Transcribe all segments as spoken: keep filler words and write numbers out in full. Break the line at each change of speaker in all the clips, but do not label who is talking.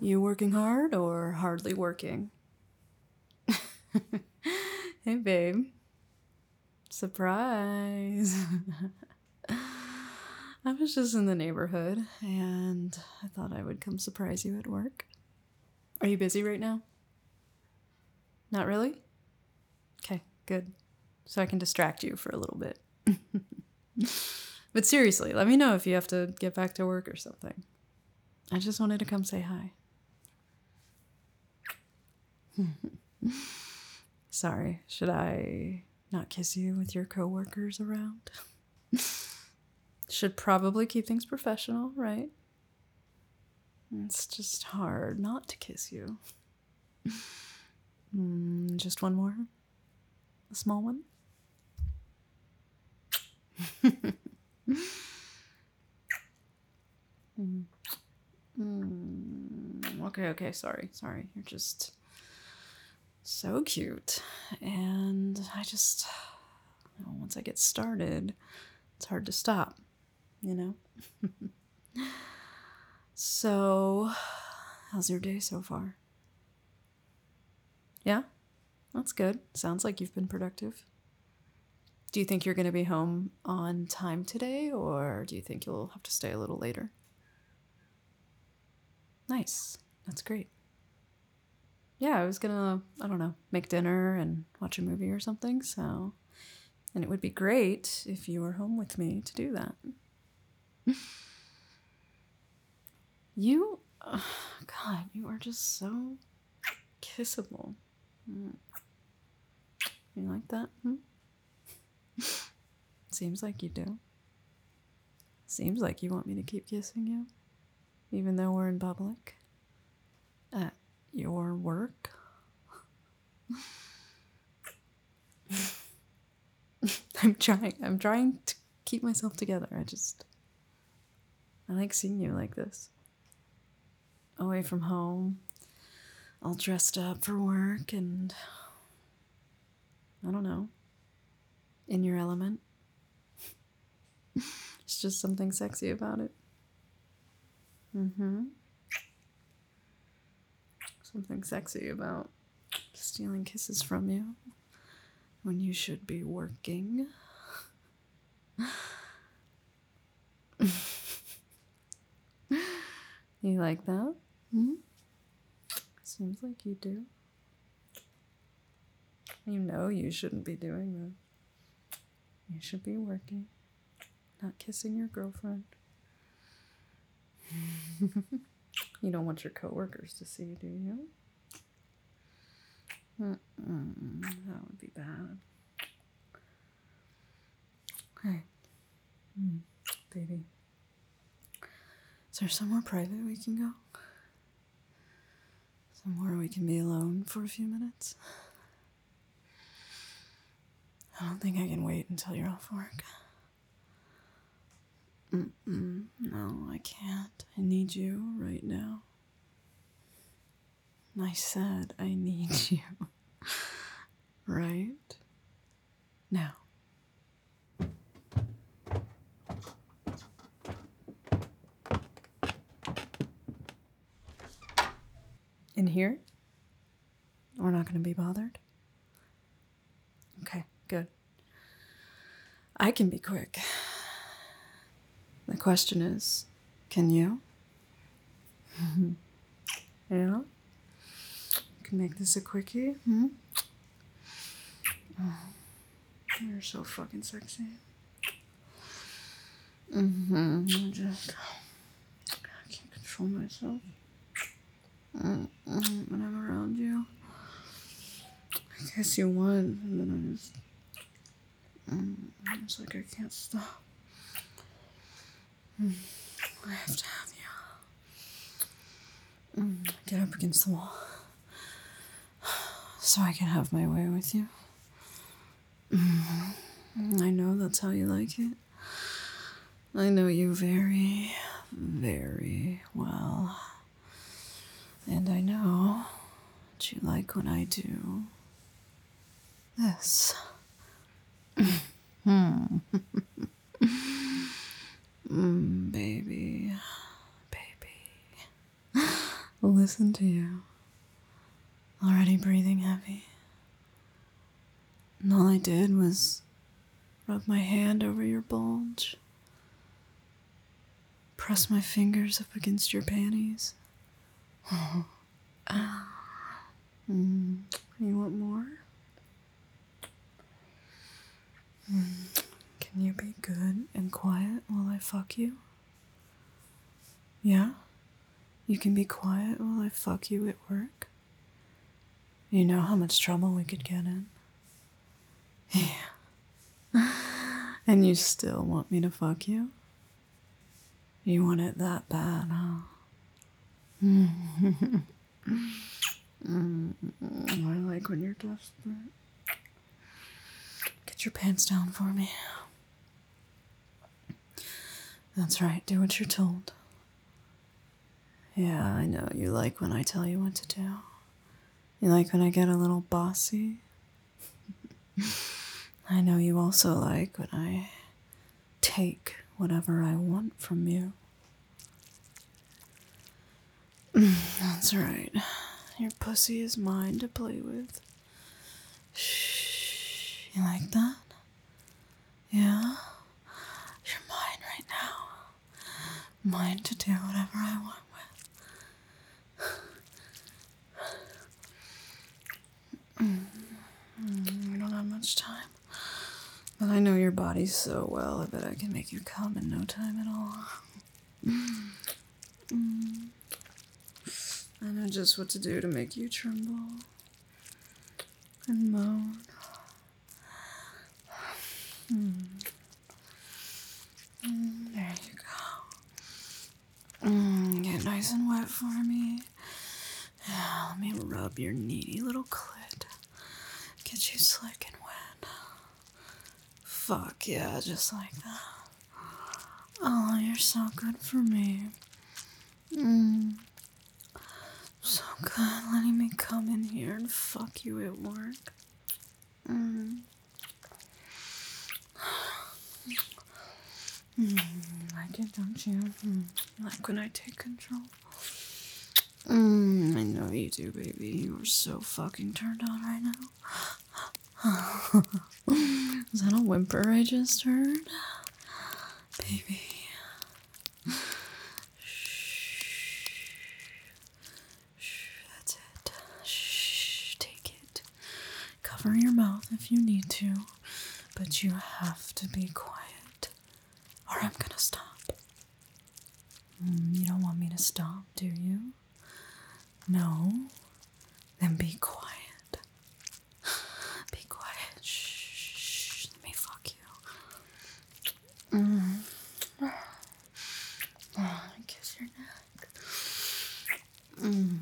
You working hard or hardly working? Hey, babe. Surprise. I was just in the neighborhood and I thought I would come surprise you at work. Are you busy right now? Not really? Okay, good. So I can distract you for a little bit. But seriously, let me know if you have to get back to work or something. I just wanted to come say hi. Sorry, should I not kiss you with your coworkers around? Should probably keep things professional, right? It's just hard not to kiss you. Mm, just one more? A small one? mm. Mm. Okay, okay, sorry, sorry. You're just so cute. And I just, you know, once I get started, it's hard to stop, you know? So, how's your day so far? Yeah? That's good. Sounds like you've been productive. Do you think you're going to be home on time today, or do you think you'll have to stay a little later? Nice. That's great. Yeah, I was going to, I don't know, make dinner and watch a movie or something, so... And it would be great if you were home with me to do that. You, oh, God, you are just so kissable. Mm. You like that? Hmm? Seems like you do. Seems like you want me to keep kissing you, even though we're in public. At your work. I'm trying. I'm trying to keep myself together. I just... I like seeing you like this. Away from home, all dressed up for work, and... I don't know. In your element. It's just something sexy about it. Mm-hmm. Something sexy about stealing kisses from you when you should be working. You like that? Mm-hmm. Seems like you do. You know you shouldn't be doing that. You should be working, not kissing your girlfriend. You don't want your coworkers to see, do you? Mm-mm, that would be bad. Hey, mm, baby. Is there somewhere private we can go? Somewhere we can be alone for a few minutes? I don't think I can wait until you're off work. Mm-mm, no, I can't. I need you right now. I said I need you right now. In here? We're not going to be bothered? Okay, good. I can be quick. The question is, can you? Yeah? Can make this a quickie? Hmm? Oh, you're so fucking sexy. Mm-hmm. I just I can't control myself. Mm-hmm. When I'm around you, I kiss you one, and then I just, mm, it's like I can't stop. Mm. I have to have you. Mm. Get up against the wall, so I can have my way with you. Mm. I know that's how you like it. I know you very, very well. And I know what you like when I do this. Hmm. mm, baby. Baby. listen to you. Already breathing heavy. And all I did was rub my hand over your bulge. Press my fingers up against your panties. mm. You want more? Mm. Can you be good and quiet while I fuck you? Yeah? You can be quiet while I fuck you at work? You know how much trouble we could get in? Yeah. And you still want me to fuck you? You want it that bad, huh? mm, I like when you're desperate. Get your pants down for me. That's right, do what you're told. Yeah, I know you like when I tell you what to do. You like when I get a little bossy. I know you also like when I take whatever I want from you. That's right. Your pussy is mine to play with. Shh. You like that? Yeah? You're mine right now. Mine to do whatever I want with. Mm. We don't have much time. But I know your body so well, I bet I can make you come in no time at all. Mm. I know just what to do to make you tremble and moan. Mm. Mm, there you go. Mm, get nice and wet for me. Yeah, let me rub your needy little clit. Get you slick and wet. Fuck yeah, just like that. Oh, you're so good for me. Mm. So good letting me come in here and fuck you at work. Mm. Mm. Like it, don't you? Mm. Like when I take control. Mm. I know you do, baby. You are so fucking turned on right now. Is that a whimper I just heard? Baby. That's it. Shh, take it. Cover your mouth if you need to, but you have to be quiet, or I'm gonna stop. Mm, you don't want me to stop, do you? No? Then be quiet. Be quiet. Shh. Let me fuck you. Mm. Oh, kiss your neck. Mm.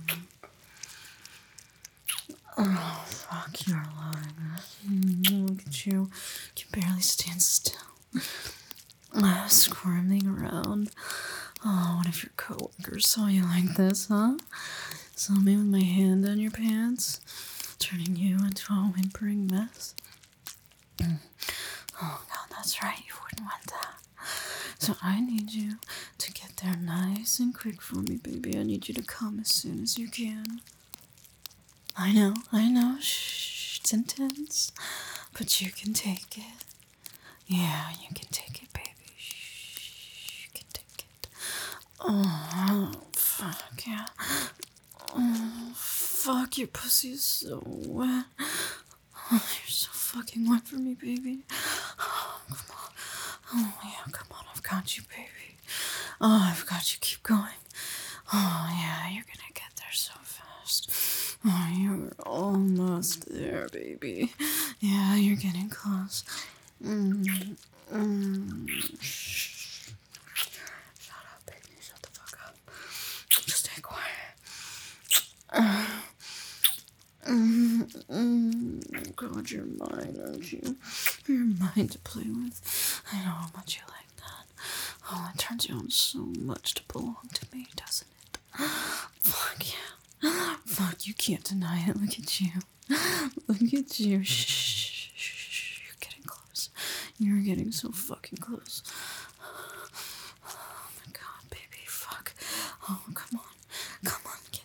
Oh, fuck, you're alive. Mm, look at you. You can barely stand still. Uh, squirming around. Oh, what if your coworkers saw you like this, huh? Saw me with my hand on your pants, turning you into a whimpering mess. Oh, God, that's right. You wouldn't want that. So I need you to get there nice and quick for me, baby. I need you to come as soon as you can. I know, I know. Shh, it's intense. But you can take it. Yeah, you can take it, baby. Shh, you can take it. Oh, fuck, yeah. Oh, fuck, your pussy is so wet. Oh, you're so fucking wet for me, baby. Oh, come on. Oh, yeah, come on. I've got you, baby. Oh, I've got you. Keep going. Oh, yeah, you're gonna get there so fast. Oh, you're almost there, baby. Yeah, you're getting close. Mm, mm. Shh. Shut up, baby. Shut the fuck up. Just stay quiet. Uh, mm, mm. God, you're mine, aren't you? You're mine to play with. I know how much you like that. Oh, it turns you on so much to belong to me, doesn't it? Fuck yeah. Fuck, you can't deny it. Look at you. Look at you. Shh, shh, shh. You're getting close. You're getting so fucking close. Oh my God, baby. Fuck. Oh, come on. Come on. Get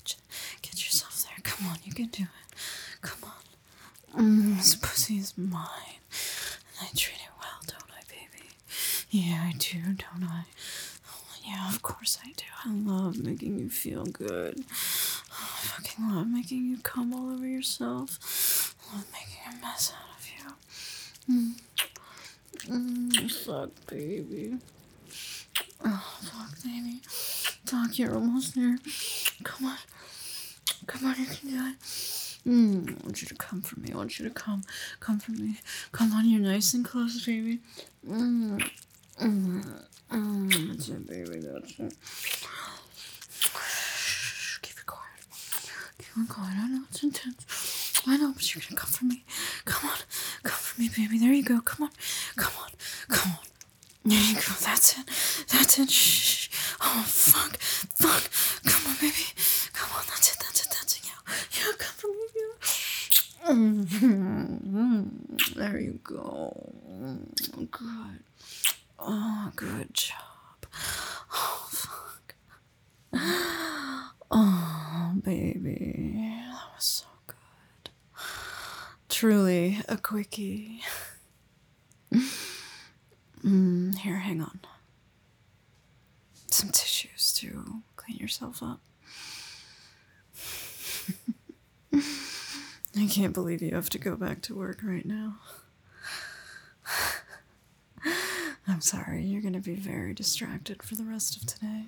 can do it. Come on. Mm, this pussy is mine. And I treat it well, don't I, baby? Yeah, I do, don't I? Oh, yeah, of course I do. I love making you feel good. Oh, I fucking love making you come all over yourself. I love making a mess out of you. Mm. Mm, fuck, baby. Oh, fuck, baby. Fuck, you're almost there. Come on. Come on, you can do it. Mm, I want you to come for me. I want you to come. Come for me. Come on, you're nice and close, baby. Mm, mm, mm, that's it, baby. That's it. Shh, keep it quiet. Keep it quiet. I know it's intense. I know, but you're gonna come for me. Come on. Come for me, baby. There you go. Come on. Come on. Come on. There you go. That's it. That's it. Shh. Oh, fuck. Fuck. Come on, baby. Come on. That's it. That's it. That's it. Yeah. Yeah. Come for me. Yeah. Mm-hmm. There you go. Good. Oh, good job. Oh, fuck. Oh, baby. That was so good. Truly a quickie. Mm, here, hang on. Some tissues to clean yourself up. I can't believe you have to go back to work right now. I'm sorry, you're going to be very distracted for the rest of today.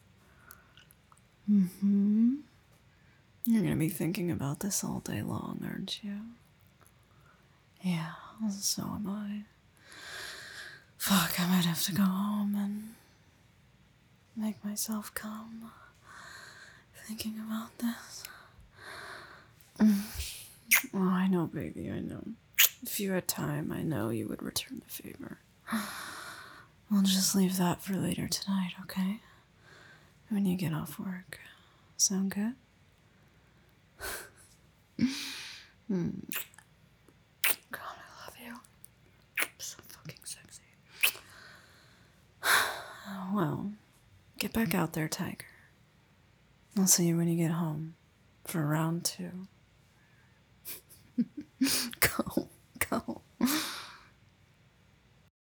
Mm-hmm. You're going to be thinking about this all day long, aren't you? Yeah, so am I. Fuck, I might have to go home and make myself calm thinking about this. Mm. Oh, I know, baby, I know. If you had time, I know you would return the favor. We'll just leave that for later tonight, okay? When you get off work. Sound good? mm. God, I love you. So fucking sexy. Well, get back out there, Tiger. I'll see you when you get home for round two. Go.